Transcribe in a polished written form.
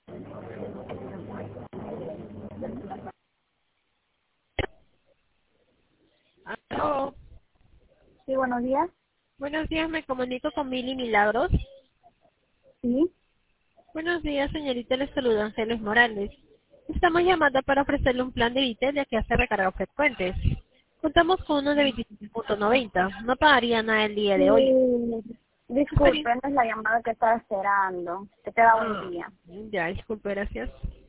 Aló. Sí, buenos días. Buenos días, me comunico con Mili Milagros. Sí. Buenos días, señorita, les saluda Ángeles Morales. Estamos llamando para ofrecerle un plan de Vitel ya que hace recargas frecuentes. Contamos con uno de 25.90. No pagaría nada el día de hoy. Sí. Disculpe, no es la llamada que estaba esperando. Que te da buen Ah, día. ya, disculpe, gracias.